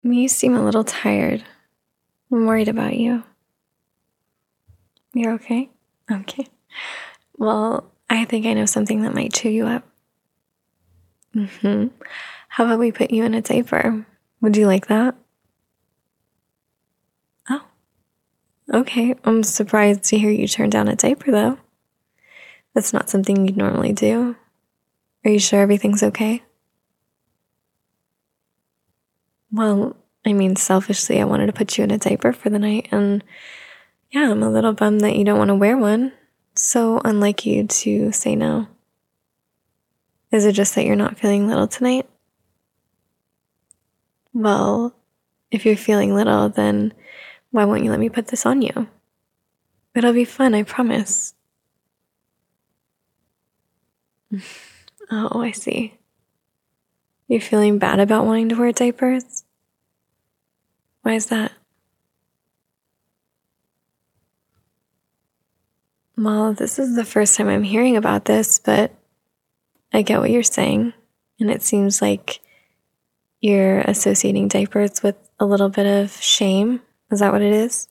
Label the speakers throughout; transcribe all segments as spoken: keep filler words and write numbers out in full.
Speaker 1: You seem a little tired. I'm worried about you. You're okay? Okay. Well, I think I know something that might cheer you up. Mm-hmm. How about we put you in a diaper? Would you like that? Oh, okay. I'm surprised to hear you turn down a diaper, though. That's not something you'd normally do. Are you sure everything's okay? Well, I mean, selfishly, I wanted to put you in a diaper for the night, and yeah, I'm a little bummed that you don't want to wear one. So unlike you to say no. Is it just that you're not feeling little tonight? Well, if you're feeling little, then why won't you let me put this on you? It'll be fun, I promise. Oh, I see. You're feeling bad about wanting to wear diapers? Why is that? Well, this is the first time I'm hearing about this, but I get what you're saying, and it seems like you're associating diapers with a little bit of shame. Is that what it is?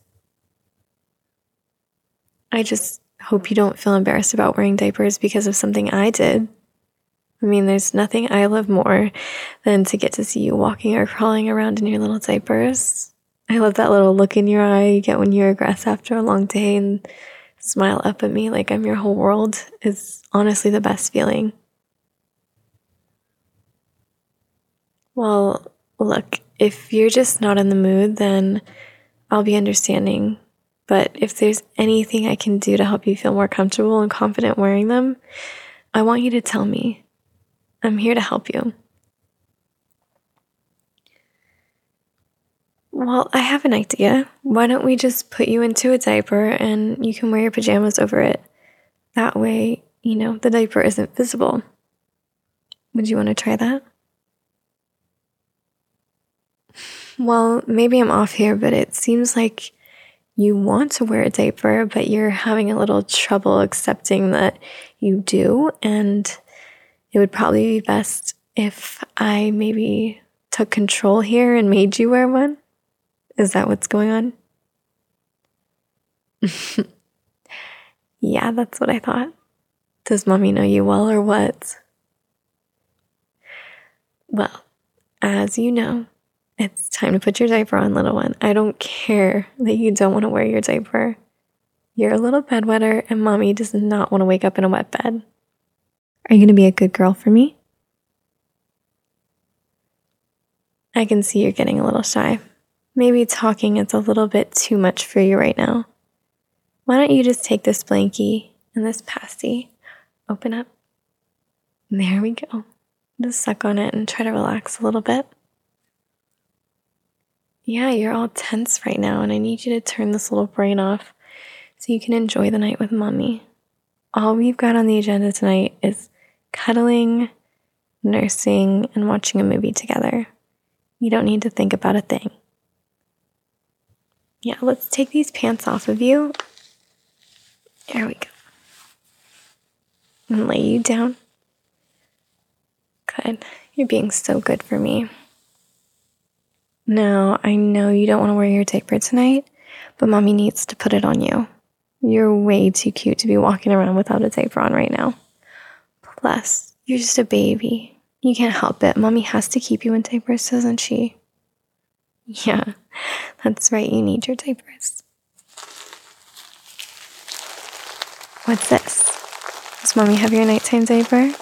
Speaker 1: I just hope you don't feel embarrassed about wearing diapers because of something I did. I mean, there's nothing I love more than to get to see you walking or crawling around in your little diapers. I love that little look in your eye you get when you regress after a long day and smile up at me like I'm your whole world. Is honestly the best feeling. Well, look, if you're just not in the mood, then I'll be understanding. But if there's anything I can do to help you feel more comfortable and confident wearing them, I want you to tell me. I'm here to help you. Well, I have an idea. Why don't we just put you into a diaper and you can wear your pajamas over it? That way, you know, the diaper isn't visible. Would you want to try that? Well, maybe I'm off here, but it seems like you want to wear a diaper, but you're having a little trouble accepting that you do, and it would probably be best if I maybe took control here and made you wear one. Is that what's going on? Yeah, that's what I thought. Does mommy know you well or what? Well, as you know, it's time to put your diaper on, little one. I don't care that you don't want to wear your diaper. You're a little bedwetter, and mommy does not want to wake up in a wet bed. Are you going to be a good girl for me? I can see you're getting a little shy. Maybe talking is a little bit too much for you right now. Why don't you just take this blankie and this pasty, open up. There we go. Just suck on it and try to relax a little bit. Yeah, you're all tense right now, and I need you to turn this little brain off so you can enjoy the night with mommy. All we've got on the agenda tonight is cuddling, nursing, and watching a movie together. You don't need to think about a thing. Yeah, let's take these pants off of you. There we go. And lay you down. Good. You're being so good for me. Now, I know you don't want to wear your diaper tonight, but mommy needs to put it on you. You're way too cute to be walking around without a diaper on right now. Plus, you're just a baby. You can't help it. Mommy has to keep you in diapers, doesn't she? Yeah, that's right. You need your diapers. What's this? Does mommy have your nighttime diaper?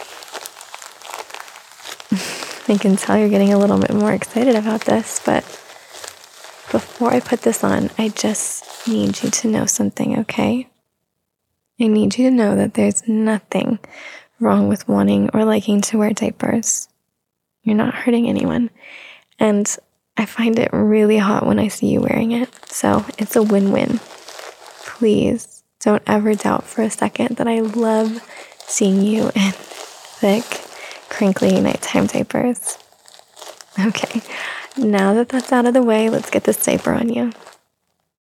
Speaker 1: I can tell you're getting a little bit more excited about this, but before I put this on, I just need you to know something, okay? I need you to know that there's nothing wrong with wanting or liking to wear diapers. You're not hurting anyone, and I find it really hot when I see you wearing it, so it's a win-win. Please don't ever doubt for a second that I love seeing you in thick, crinkly nighttime diapers. Okay, now that that's out of the way, let's get this diaper on you.